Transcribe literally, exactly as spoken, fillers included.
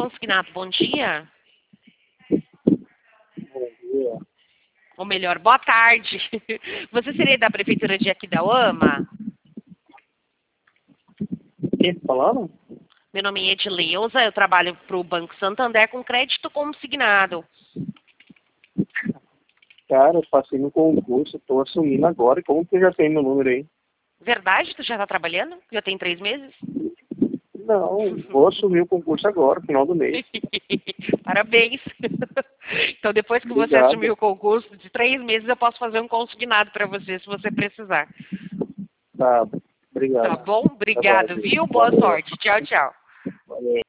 consignado, bom dia. Bom dia. Ou melhor, boa tarde. Você seria da prefeitura de Aquidauama? Quem tá falando? Meu nome é Edileuza, eu trabalho para o Banco Santander com crédito consignado. Cara, eu passei no concurso, tô assumindo agora. Como que eu já tenho meu número aí? Verdade? Tu já está trabalhando? Já tem três meses? Não, vou assumir o concurso agora, final do mês. Parabéns. Então, depois que você Obrigado. assumir o concurso de três meses, eu posso fazer um consignado para você, se você precisar. Tá, obrigado. Tá bom? Tá bom, Obrigado, viu? Boa valeu. sorte. Tchau, tchau. Valeu.